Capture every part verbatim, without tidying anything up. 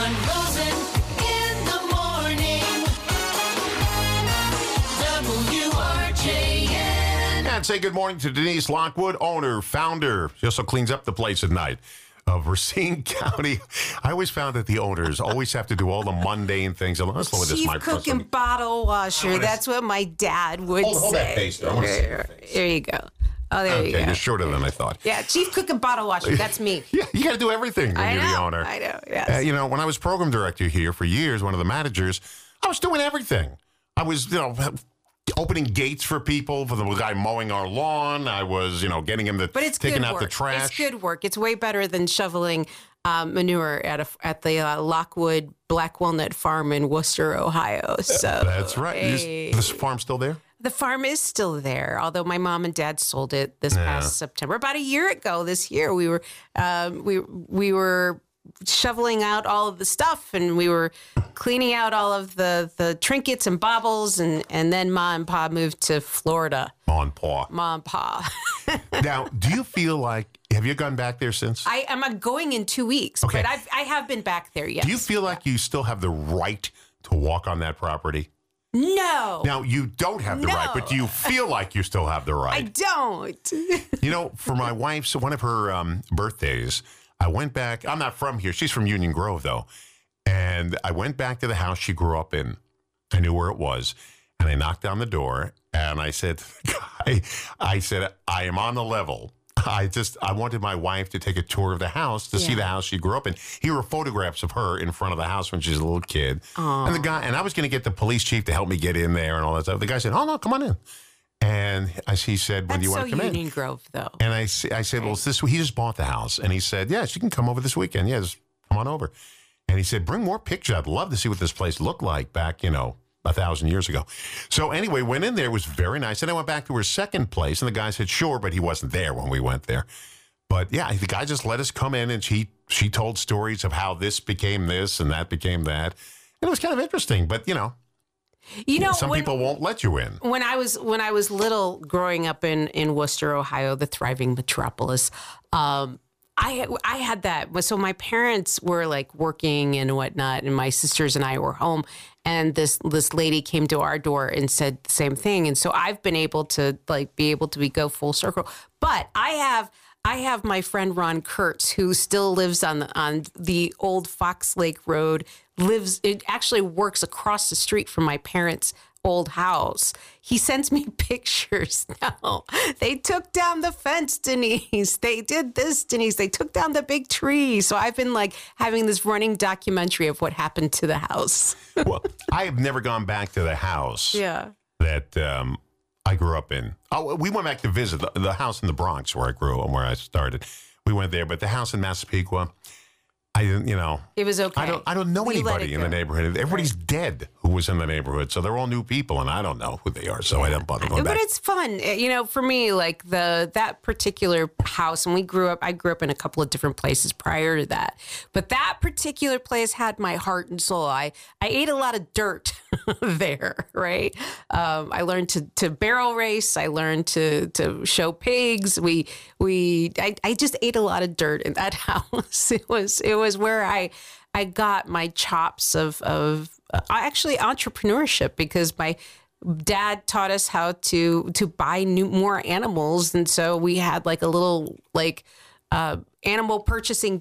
John Rosen in the morning. W R J N. And say good morning to Denise Lockwood, owner, founder. She also cleans up the place at night of Racine County. I always found that the owners always have to do all the mundane things. Let's lower this Chief mic. cook and bottle washer. That's what my dad would Hold, say. hold that face there. I want to see your face. There you go. Oh, there Okay, you go. you're shorter than I thought. Yeah, chief cook and bottle washer. That's me. Yeah, you got to do everything when I you're know. the owner. I know. Yes. Uh, you know, when I was program director here for years, one of the managers, I was doing everything. I was, you know, opening gates for people, for the guy mowing our lawn. I was, you know, getting him the But it's taking good out work. the trash. It's good work. It's way better than shoveling um, manure at a, at the uh, Lockwood Black Walnut Farm in Worcester, Ohio. So That's right. Is hey. this farm still there? The farm is still there, although my mom and dad sold it this Yeah. past September. About a year ago, this year, we were um, we we were shoveling out all of the stuff, and we were cleaning out all of the, the trinkets and baubles, and, and then Ma and Pa moved to Florida. On paw. Ma and Pa. Now, do you feel like, have you gone back there since? I am going in two weeks, Okay. but I've, I have been back there, yes. Do you feel like you still have the right to walk on that property? No. Now, you don't have the No. right, but do you feel like you still have the I right? don't. You know, for my wife's, one of her um, birthdays, I went back. I'm not from here. She's from Union Grove, though. And I went back to the house she grew up in. I knew where it was. And I knocked on the door, and I said, I, I said, I am on the level. I just, I wanted my wife to take a tour of the house to see Yeah. the house she grew up in. Here were photographs of her in front of the house when she was a little kid. And the guy, and I was going to get the police chief to help me get in there and all that stuff. The guy said, oh, no, come on in. And I, he said, when That's do you so want to come Union in? Grove, though. And I, s- I said, well, it's this, he just bought the house. And he said, yeah, she can come over this weekend. Yeah, just come on over. And he said, bring more pictures. I'd love to see what this place looked like back, you know, a thousand years ago. So anyway, went in there. It was very nice. And I went back to her second place. And the guy said, sure, but he wasn't there when we went there. But yeah, the guy just let us come in, and she she told stories of how this became this and that became that. And it was kind of interesting. But, you know, You know, some when, people won't let you in. when I was when I was little, growing up in, in Worcester, Ohio, the thriving metropolis, um, I I had that. So my parents were like working and whatnot, and my sisters and I were home. And this this lady came to our door and said the same thing. And so I've been able to like be able to be go full circle. But I have. I have my friend Ron Kurtz, who still lives on the, on the old Fox Lake Road, lives, it actually works across the street from my parents' old house. He sends me pictures now. They took down the fence, Denise. They did this, Denise. They took down the big tree. So I've been like having this running documentary of what happened to the house. Well, I have never gone back to the house. Yeah. That um, I grew up in. Oh, we went back to visit the, the house in the Bronx where I grew and where I started. We went there, but the house in Massapequa, I didn't, you know. It was okay. I don't, I don't know We let anybody it in the go. neighborhood. Everybody's dead who was in the neighborhood, so they're all new people, and I don't know who they are, so I don't bother going But back. it's fun, you know. For me, like the that particular house, and we grew up. I grew up in a couple of different places prior to that, but that particular place had my heart and soul. I I ate a lot of dirt there, right? Um, I learned to to barrel race. I learned to to show pigs. We we I, I just ate a lot of dirt in that house. It was it was where I. I got my chops of of uh, actually entrepreneurship, because my dad taught us how to to buy new more animals, and so we had like a little like uh, animal purchasing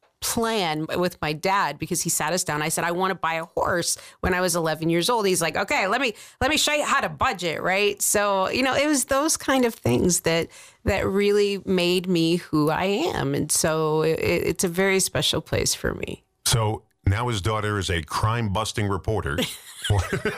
plan with my dad, because he sat us down. I said, I want to buy a horse when I was eleven years old. He's like, okay, let me let me show you how to budget, right? So, you know, it was those kind of things that that really made me who I am, and so it, it's a very special place for me. So now his daughter is a crime-busting reporter for,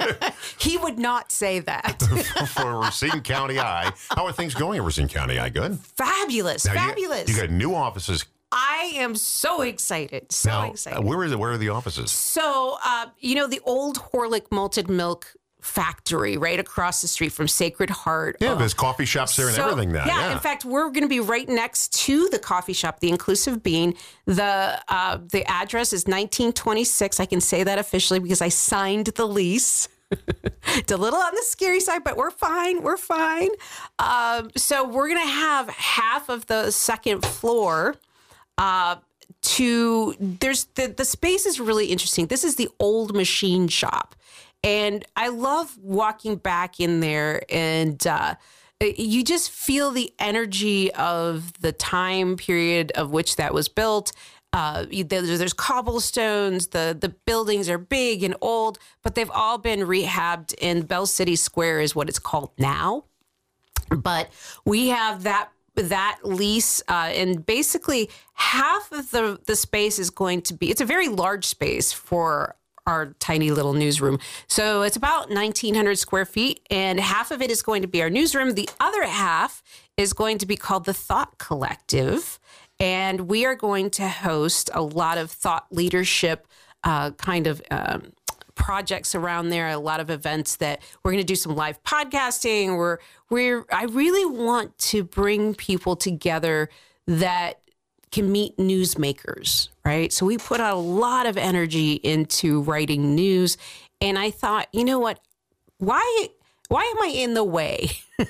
He would not say that. for Racine County Eye. How are things going at Racine County Eye? Good? Fabulous, Now, you- fabulous. You, got new offices. I am so excited, so Now, excited. uh, where is it? Where are the offices? So, uh, you know, the old Horlick malted milk factory right across the street from Sacred Heart. Yeah, Uh, there's coffee shops there and so- everything now. Yeah, Yeah, in fact, we're going to be right next to the coffee shop, the Inclusive Bean. The uh, the address is nineteen twenty-six. I can say that officially because I signed the lease. It's a little on the scary side, but we're fine. We're fine. Um, so we're going to have half of the second floor uh, to there's the the space is really interesting. This is the old machine shop, and I love walking back in there, and uh, you just feel the energy of the time period of which that was built. Uh, there's, there's cobblestones. The the buildings are big and old, but they've all been rehabbed. And Bell City Square is what it's called now. But we have that that lease, uh, and basically half of the the space is going to be. It's a very large space for our tiny little newsroom. So it's about nineteen hundred square feet, and half of it is going to be our newsroom. The other half is going to be called the Thought Collective. And we are going to host a lot of thought leadership uh, kind of um, projects around there, a lot of events that we're going to do some live podcasting. We're, we're, I really want to bring people together that can meet newsmakers, right? So we put out a lot of energy into writing news. And I thought, you know what? Why, why am I in the way?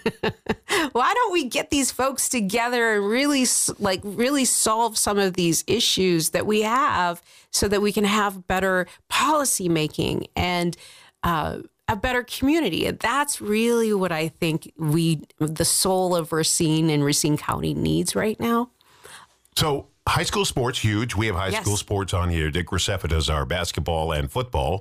Why don't we get these folks together and really, like, really solve some of these issues that we have, so that we can have better policy making and uh, a better community? And that's really what I think we, the soul of Racine and Racine County needs right now. So high school sports, huge. We have high Yes. school sports on here. Dick Graceffa does our basketball and football.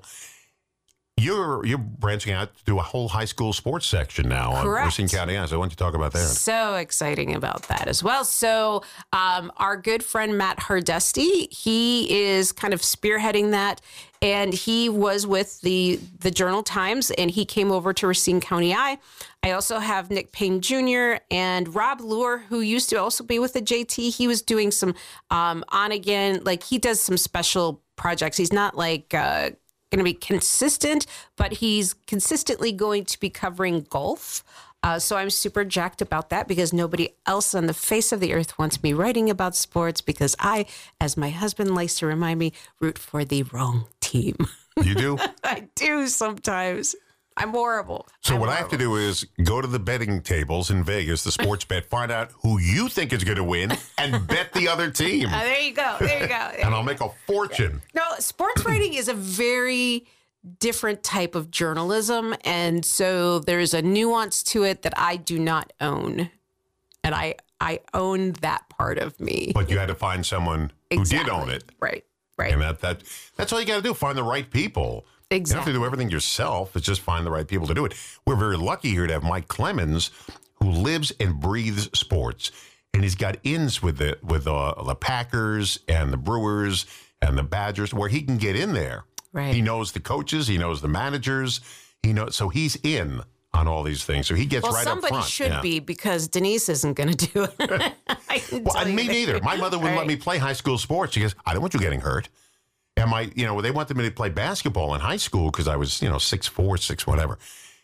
You're you're branching out to do a whole high school sports section now on Correct. Racine County. Yeah, so why don't you talk about that? So exciting about that as well. So um, our good friend Matt Hardesty, he is kind of spearheading that, and he was with the the Journal Times, and he came over to Racine County Eye. I also have Nick Payne Junior and Rob Lure, who used to also be with the J T. He was doing some um, on again, like he does some special projects. He's not like uh, going to be consistent, but he's consistently going to be covering golf. Uh, so I'm super jacked about that, because nobody else on the face of the earth wants me writing about sports, because I, as my husband likes to remind me, root for the wrong team. You do? I do sometimes. I'm horrible. So I'm what I have to horrible. do is go to the betting tables in Vegas, the sports bet, find out who you think is going to win, and bet the other team. Uh, there you go. There you go. There And you I'll make a fortune. No, sports writing is a very different type of journalism. And so there's a nuance to it that I do not own. And I, I own that part of me. But you had to find someone who Exactly. did own it. Right, right. And that, that that's all you got to do, find the right people. You don't have Exactly. to do everything yourself. It's just find the right people to do it. We're very lucky here to have Mike Clemens, who lives and breathes sports. And he's got ins with the with uh, the Packers and the Brewers and the Badgers, where he can get in there. Right. He knows the coaches. He knows the managers. He knows, so he's in on all these things. So he gets Well, right up somebody front. should Yeah. be, because Denise isn't going to do it. I can Well, tell you me that. neither. My mother wouldn't let Right. me play high school sports. She goes, I don't want you getting hurt. And my, you know, they wanted me to play basketball in high school because I was, you know, six four, six whatever.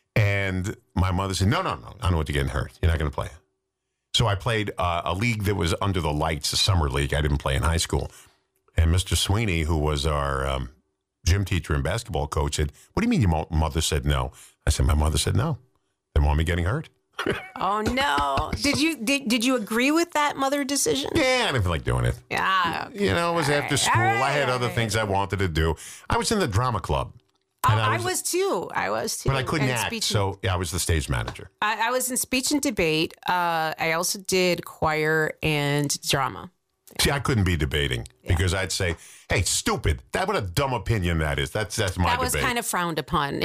And my mother said, no, no, no, I don't want you getting hurt. You're not going to play. So I played uh, a league that was under the lights, a summer league. I didn't play in high school. And Mister Sweeney, who was our um, gym teacher and basketball coach, said, what do you mean your mo- mother said no? I said, my mother said no. They want me getting hurt. Oh no! Did you did, did you agree with that mother decision? Yeah, I didn't feel like doing it. Yeah. You know, it was after right, school. all right, I had all other right. things I wanted to do. I was in the drama club. Oh, and I was, too. I was too. But I couldn't And act, speech and- so yeah, I was the stage manager. I, I was in speech and debate. Uh, I also did choir and drama. See, I couldn't be debating because I'd say, "Hey, stupid! That what a dumb opinion that is. That's that's my That was debate." kind of frowned upon.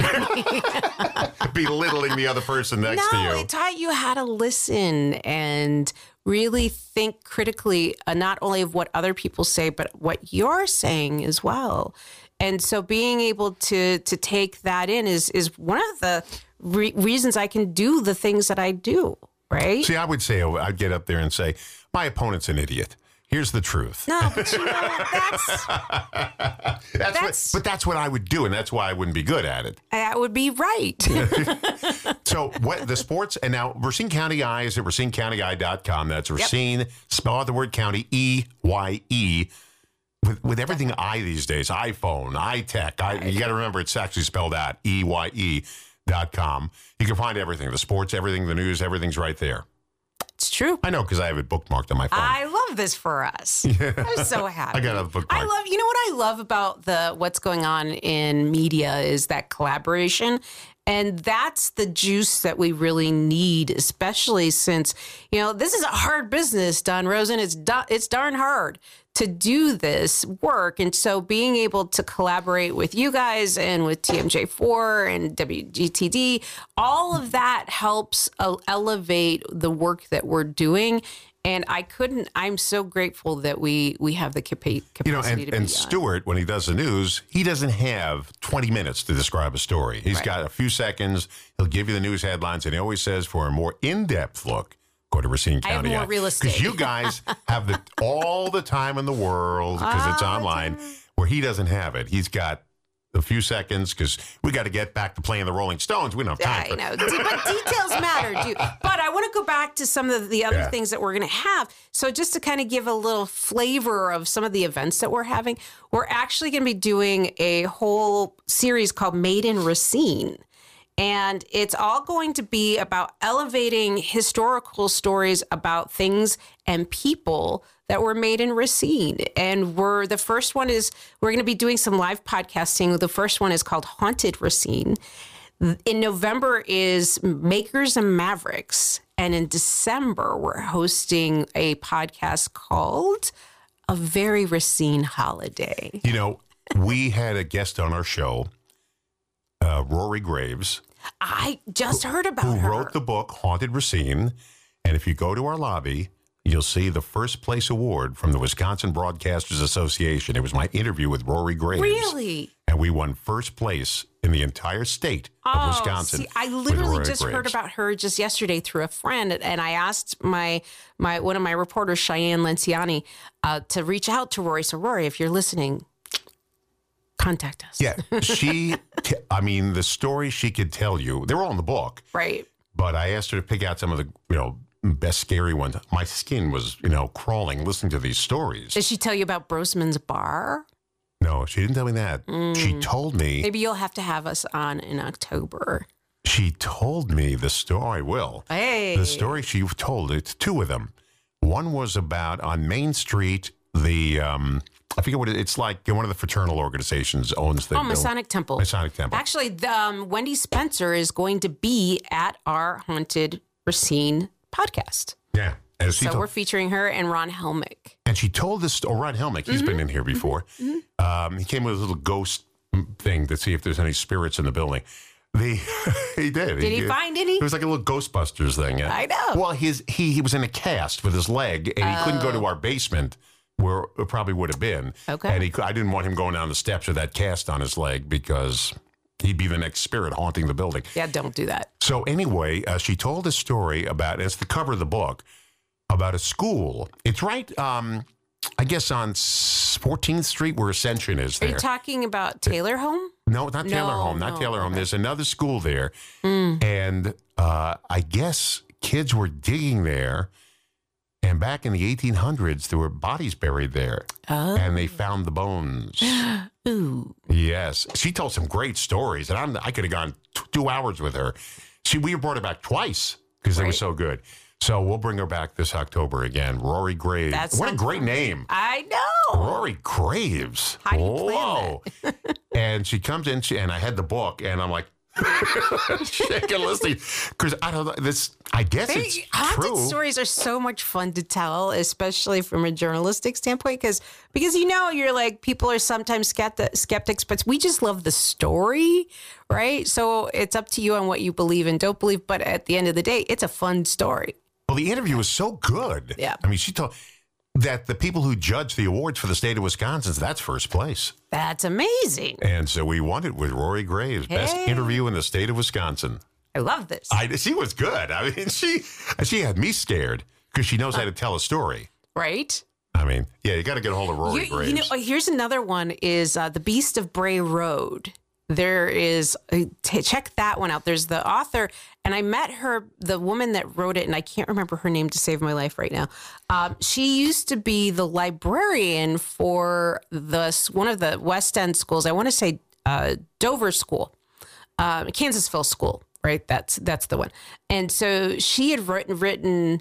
Belittling the other person next no, to you. it taught you how to listen and really think critically, uh, not only of what other people say, but what you're saying as well. And so being able to to take that in is is one of the re- reasons I can do the things that I do, right? See, I would say oh, I'd get up there and say, "My opponent's an idiot. Here's the truth." No, but you know, that's, That's, That's- what, but that's what I would do, and that's why I wouldn't be good at it. that would be right. So what the sports, and now Racine County Eye is at racine county eye dot com. That's Racine, spell out the word county, E Y E. With, with everything I these days, iPhone, iTech, I, you got to remember it's actually spelled out, E Y E dot com. You can find everything, the sports, everything, the news, everything's right there. It's true. I know because I have it bookmarked on my phone. I love this for us. I'm so happy. I got a bookmark. I love, you know what I love about the what's going on in media is that collaboration. And that's the juice that we really need, especially since, you know, this is a hard business, Don Rosen. It's, do- it's darn hard to do this work. And so being able to collaborate with you guys and with T M J four and W G T D, all of that helps uh, elevate the work that we're doing. And I couldn't, I'm so grateful that we we have the capa- capacity You know, and, to be and on. Stuart, when he does the news, he doesn't have twenty minutes to describe a story. He's Right. got a few seconds. He'll give you the news headlines, and he always says, for a more in-depth look, go to Racine I have County. more real estate. Because you guys have the all the time in the world, because it's All the online, where he doesn't have it. He's got a few seconds, because we got to get back to playing the Rolling Stones. We don't have time I for know, De- but details matter, too. But I want to go back to some of the other Yeah. things that we're going to have. So just to kind of give a little flavor of some of the events that we're having, we're actually going to be doing a whole series called Made in Racine. And it's all going to be about elevating historical stories about things and people that were made in Racine. And we're the first one is we're going to be doing some live podcasting. The first one is called Haunted Racine. In November is Makers and Mavericks. And in December, we're hosting a podcast called A Very Racine Holiday. You know, we had a guest on our show, uh, Rory Graves, I just heard about who her. wrote the book Haunted Racine. And if you go to our lobby, you'll see the first place award from the Wisconsin Broadcasters Association. It was my interview with Rory Graves. Really? And we won first place in the entire state of Wisconsin. See, I with literally Rory just heard Graves. about her just yesterday through a friend, and I asked my my one of my reporters, Cheyenne Lenciani, uh, to reach out to Rory. So, Rory, if you're listening, contact us. Yeah, she, I mean, the story she could tell you, they were all in the book, Right. but I asked her to pick out some of the, you know, best scary ones. My skin was, you know, crawling listening to these stories. Did she tell you about Brosman's Bar? No, she didn't tell me that. She told me, Maybe you'll have to have us on in October. she told me the story, I will. Hey. The story she told, it's two of them. One was about on Main Street, the, um, I forget what it, it's like, one of the fraternal organizations owns the Oh, Masonic Temple. Masonic Temple. Actually, the, um, Wendy Spencer is going to be at our Haunted Racine podcast. Yeah. And she, So told, we're featuring her and Ron Helmick. and she told this, oh, Ron Helmick, he's Mm-hmm. been in here before. Um, he came with a little ghost thing to see if there's any spirits in the building. The, he did. Did he find any? It was like a little Ghostbusters thing. I know. Well, his he, he was in a cast with his leg, and he couldn't go to our basement where it probably would have been. Okay. And he, I didn't want him going down the steps with that cast on his leg because he'd be the next spirit haunting the building. Yeah, don't do that. So anyway, uh, she told a story about, and it's the cover of the book, about a school. It's right, um, I guess, on s- fourteenth Street where Ascension is Are there. you talking about Taylor Home? no, not Taylor No, Home, not no, Taylor Home. okay. There's another school there. Mm. And uh, I guess kids were digging there. And back in the eighteen hundreds, there were bodies buried there. Oh. And they found the bones. Ooh. Yes. She told some great stories. And I'm, I could have gone t- two hours with her. She, we brought her back twice because they were Right. so good. So we'll bring her back this October again. Rory Graves. That What a sounds great name. I know. Rory Graves. How do you plan Whoa. And she comes in, she, and I had the book, and I'm like, shaking listening. Because I don't know, this, I guess They, it's haunted true. stories are so much fun to tell, especially from a journalistic standpoint, because because you know you're like people are sometimes skepti- skeptics, but we just love the story, right? So it's up to you on what you believe and don't believe. But at the end of the day, it's a fun story. Well, the interview was so good. Yeah. I mean, she told that the people who judge the awards for the state of Wisconsin, that's first place. That's amazing. And so we won it with Rory Graves, best Hey. interview in the state of Wisconsin. I love this. I, she was good. I mean, she she had me scared because she knows how to tell a story. right? I mean, yeah, you got to get a hold of Rory You, Graves. you know, here's another one: is uh, the Beast of Bray Road. There is uh, t- check that one out. There's the author, and I met her, the woman that wrote it, and I can't remember her name to save my life right now. Um, she used to be the librarian for the one of the West End schools. I want to say uh, Dover School, uh, Kansasville School, right? That's that's the one. And so she had written written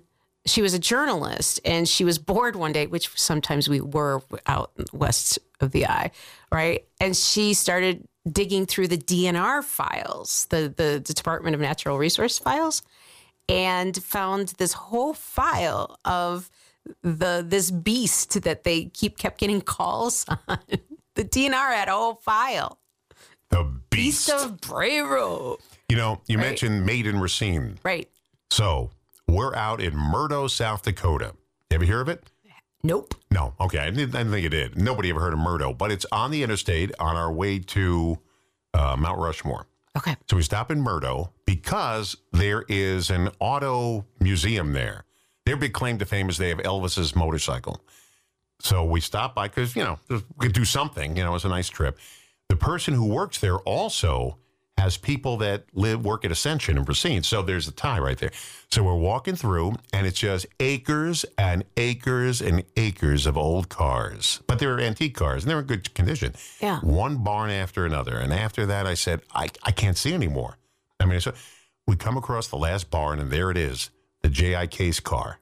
she was a journalist, and she was bored one day, which sometimes we were out west of the eye, right? And she started digging through the D N R files, the, the, the Department of Natural Resource files, and found this whole file of the this beast that they keep kept getting calls on. The D N R had a whole file. The beast. Beast of Brayro. You know, you Right. mentioned Made in Racine. Right. So we're out in Murdo, South Dakota. You ever hear of it? Nope. No. Okay. I didn't, I didn't think it did. Nobody ever heard of Murdo, but it's on the interstate on our way to uh, Mount Rushmore. Okay. So we stop in Murdo because there is an auto museum there. Their big claim to fame is they have Elvis's motorcycle. So we stop by because, you know, we could do something. You know, it's a nice trip. The person who works there also has people that live, work at Ascension in Racine. So there's a tie right there. So we're walking through, and it's just acres and acres and acres of old cars. But they're antique cars, and they're in good condition. Yeah. One barn after another. And after that, I said, I, I can't see anymore. I mean, so we come across the last barn, and there it is, the J I Case car.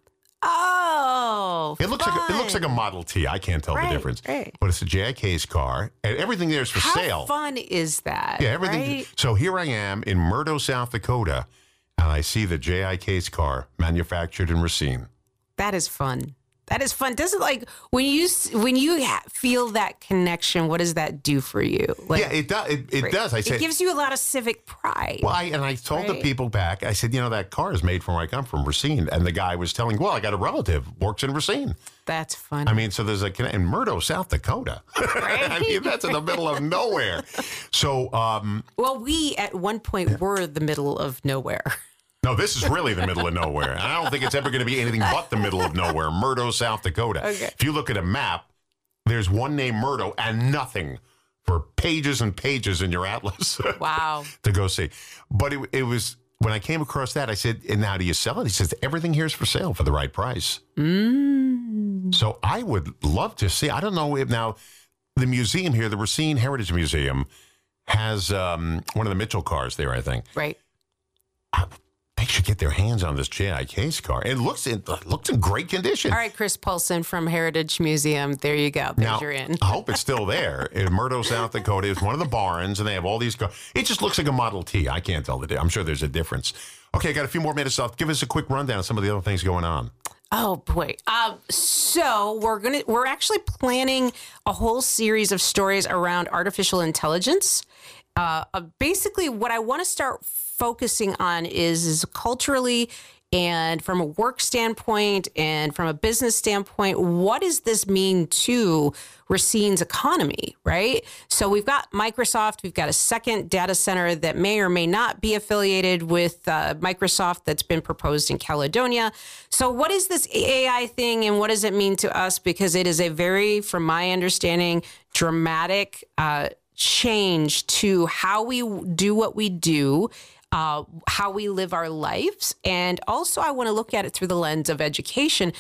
Oh, It looks like a, it looks like a Model T. I can't tell Right, the difference. right. But it's a J I Case car, and everything there is for How sale. fun is that? Yeah, everything. Right? So here I am in Murdo, South Dakota, and I see the J I Case car manufactured in Racine. That is fun. That is fun. Does it like when you s- when you ha- feel that connection? What does that do for you? Like, Yeah, it does. It, it right. does. I It said. gives you a lot of civic pride. Well, I, and I told the Right. people back, I said, you know, that car is made from where I come from, Racine. And the guy was telling, well, I got a relative works in Racine. That's fun. I mean, so there's a in Murdo, South Dakota. I mean, that's in the middle of nowhere. So, um, well, we at one point were the middle of nowhere. no, this is really the middle of nowhere. And I don't think it's ever going to be anything but the middle of nowhere, Murdo, South Dakota. Okay. If you look at a map, there's one named Murdo and nothing for pages and pages in your atlas Wow. to go see. But it, it was, when I came across that, I said, and now do you sell it? He says, everything here is for sale for the right price. Mm. So I would love to see, I don't know if now, the museum here, the Racine Heritage Museum, has um, one of the Mitchell cars there, I think. Right. They should get their hands on this J I Case car. It looks in, it looks in great condition. All right, Chris Paulson from Heritage Museum. There you go. There's Now, your in. I hope it's still there in Murdo, South Dakota. It's one of the barns, and they have all these cars. It just looks like a Model T. I can't tell the difference. I'm sure there's a difference. Okay, I got a few more minutes left. Give us a quick rundown of some of the other things going on. Oh boy. Um, so we're gonna we're actually planning a whole series of stories around artificial intelligence. Uh, uh, basically, what I want to start focusing on is is culturally and from a work standpoint and from a business standpoint, what does this mean to Racine's economy, right? So we've got Microsoft, we've got a second data center that may or may not be affiliated with uh, Microsoft that's been proposed in Caledonia. So what is this A I thing and what does it mean to us? Because it is a very, from my understanding, dramatic uh, change to how we do what we do, uh, how we live our lives. And also I want to look at it through the lens of education.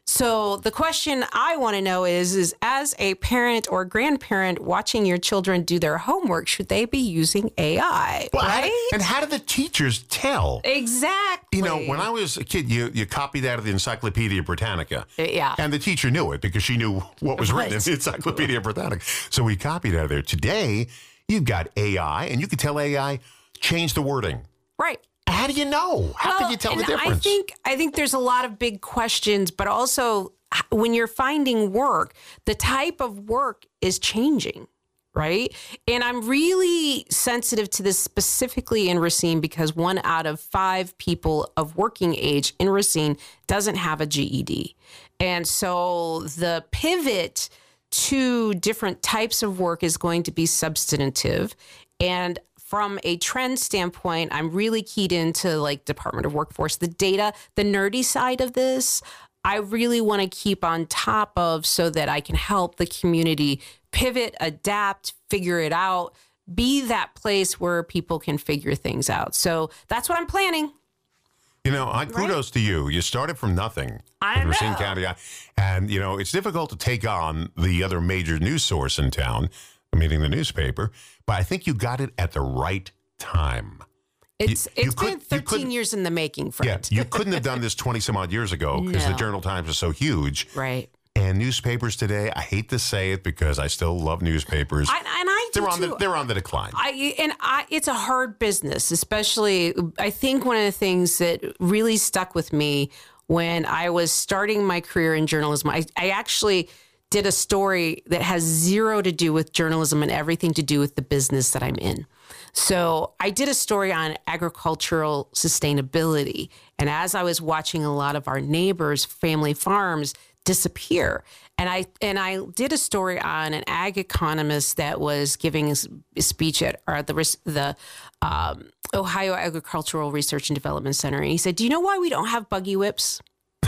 So the question I want to know is, is as a parent or grandparent watching your children do their homework, should they be using A I? Well, how right? did- and how do the teachers tell? Exactly. You know, when I was a kid, you, you copied out of the Encyclopedia Britannica. Yeah. And the teacher knew it because she knew what was written in Right. the Encyclopedia Britannica. So we copied out of there. Today, you've got A I, and you can tell A I, change the wording. Right. How do you know? How Well, can you tell the and difference? I think I think there's a lot of big questions, but also h- when you're finding work, the type of work is changing, right? And I'm really sensitive to this specifically in Racine because one out of five people of working age in Racine doesn't have a G E D. And so the pivot to different types of work is going to be substantive. And from a trend standpoint, I'm really keyed into like Department of Workforce, the data, the nerdy side of this. I really want to keep on top of so that I can help the community pivot, adapt, figure it out, be that place where people can figure things out. So that's what I'm planning. You know, I kudos to you. You started from nothing I with Racine know. County. And, you know, it's difficult to take on the other major news source in town, meaning the newspaper, but I think you got it at the right time. It's You- you it's could- been you thirteen couldn't- years in the making, Yeah, friend. you couldn't have done this twenty some odd years ago because the No. Journal Times is so huge. Right. And newspapers today, I hate to say it because I still love newspapers. I, and I do they're on too. the they're on the decline. I and I, it's a hard business, especially. I think one of the things that really stuck with me when I was starting my career in journalism, I, I actually did a story that has zero to do with journalism and everything to do with the business that I'm in. So I did a story on agricultural sustainability, and as I was watching a lot of our neighbors' family farms disappear. And I and I did a story on an ag economist that was giving a speech at or the the um, Ohio Agricultural Research and Development Center, and he said, "Do you know why we don't have buggy whips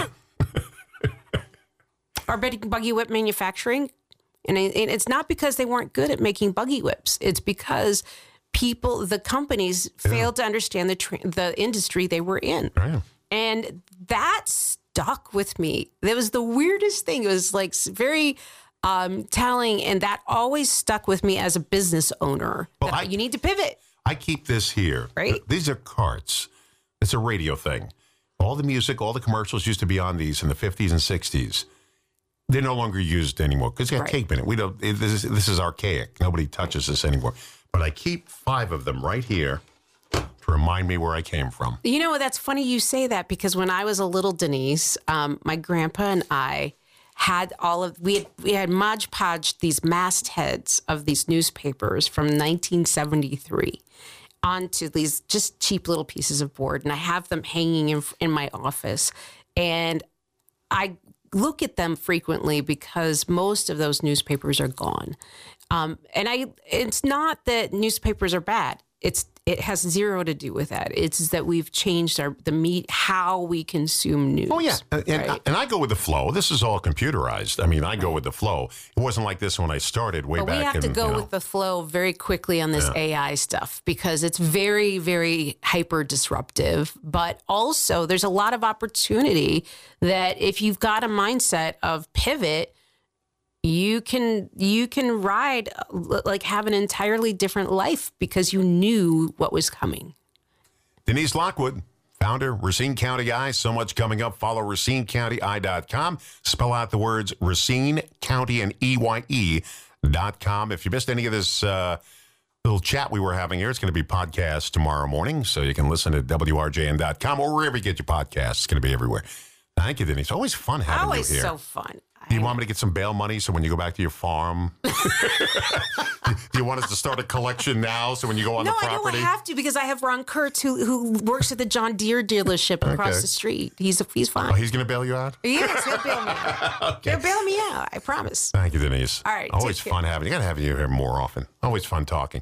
or buggy whip manufacturing?" And it's not because they weren't good at making buggy whips; it's because people, the companies, failed to understand the tra- the industry they were in, Right. and that's. Stuck with me. That was the weirdest thing. It was like very um, telling, and that always stuck with me as a business owner. Well, that I- you need to pivot. I keep this here. Right. Th- These are carts. It's a radio thing. All the music, all the commercials used to be on these in the fifties and sixties. They're no longer used anymore because it's got Right. tape in it. We don't. It, this, is, this is archaic. Nobody touches this anymore. But I keep five of them right here to remind me where I came from. You know, that's funny you say that because when I was a little Denise, um, my grandpa and I had all of we had, we had Mod Podge these mastheads of these newspapers from nineteen seventy-three onto these just cheap little pieces of board, and I have them hanging in in my office, and I look at them frequently because most of those newspapers are gone. Um, and I, it's not that newspapers are bad. It's it has zero to do with that. It's that we've changed our the meat how we consume news. Oh yeah, and, and, right? and I go with the flow. This is all computerized. I mean, I go with the flow. It wasn't like this when I started way But back. we have to in, go you know, with the flow very quickly on this A I stuff because it's very, very hyper disruptive. But also, there's a lot of opportunity that if you've got a mindset of pivot, you can you can ride like have an entirely different life because you knew what was coming. Denise Lockwood, founder, Racine County Eye. So much coming up. Follow Racine County Eye dot com. Spell out the words Racine County and E Y E dot com. If you missed any of this uh, little chat we were having here, it's going to be podcast tomorrow morning, so you can listen to W R J N dot com or wherever you get your podcasts. It's going to be everywhere. Thank you, Denise. Always fun having Always you here. so fun. Do you want me to get some bail money so when you go back to your farm? Do you want us to start a collection now so when you go on No, the I property? don't have to because I have Ron Kurtz who who works at the John Deere dealership across Okay. the street. He's he's fine. Oh, he's going to bail you out? Yes, he'll bail me out. He'll bail me out. I promise. Thank you, Denise. All right, Always take care. fun having you. Got to have you here more often. Always fun talking.